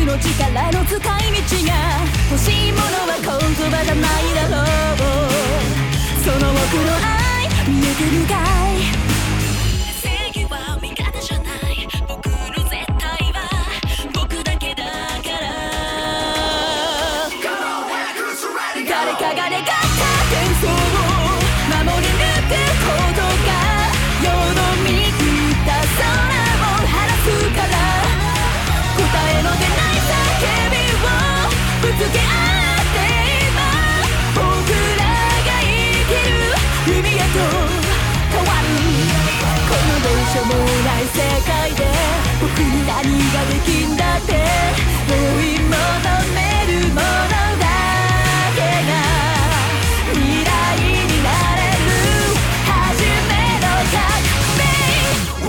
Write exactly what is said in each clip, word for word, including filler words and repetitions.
の力の使い道が欲しいものは言葉じゃないだろう。その僕の愛見えてるかい。正義は味方じゃない、僕の絶対は僕だけだから。誰かが願った幻想を守り抜くことが世の見切った空を晴らすから。答えの出ない叫びをぶつけ合って今僕らが生きる海へと変わる。このどうしようもない世界で僕に何ができんだって追い求めるものだけが未来になれる初めの革命。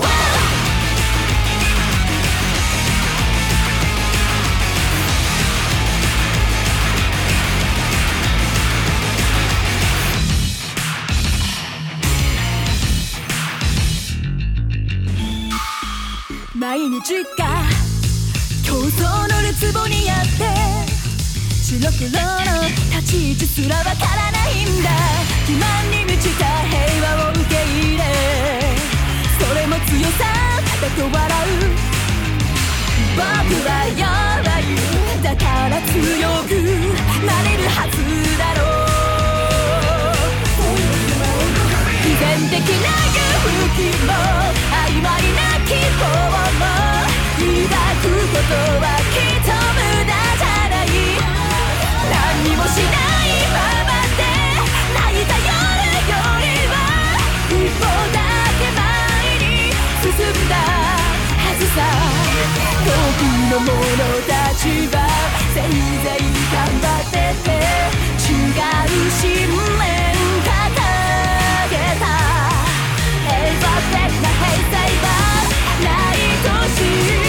毎日が競争のるつぼにあって白黒の立ち位置すらわからないんだ。欺瞞に満ちた平和を受け入れそれも強さだと笑う。僕は弱いだから強くなれるはずだろう。偽善的な勇気も曖昧な希望も抱くことはきっと無駄じゃない。何にもしないままで泣いた夜よりは一歩だけ前に進んだはずさ。遠くの者たちはせいぜい頑張ってて違う信念掲げた。エヴァ的な平成はないと知ってる。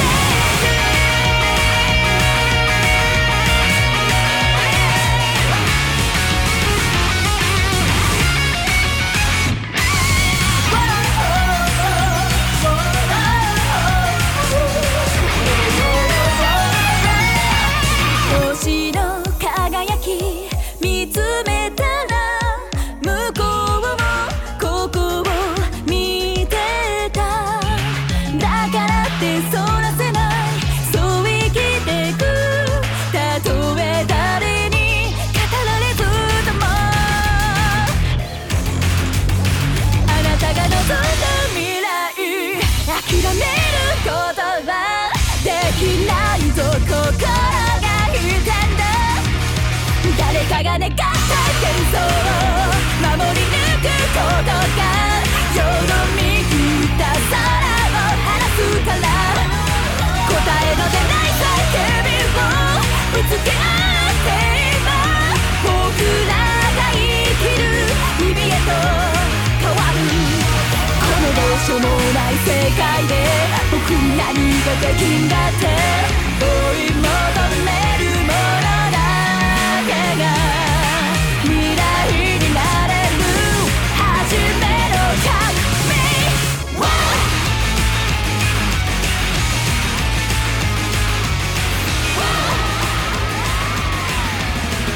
星の輝き見つめたら向こうもここを見てた。だからってそらせない、そう生きてく。たとえ誰に語られずともあなたが望んだ未来諦めることはできないぞ。心が言ってんだ。誰かが願った幻想を守り抜くことが世の見切った空を晴らすから。答えの出ない叫びをぶつけ合って今僕らが生きる日々へと変わる。このどうしようもない世界で僕に何ができんだって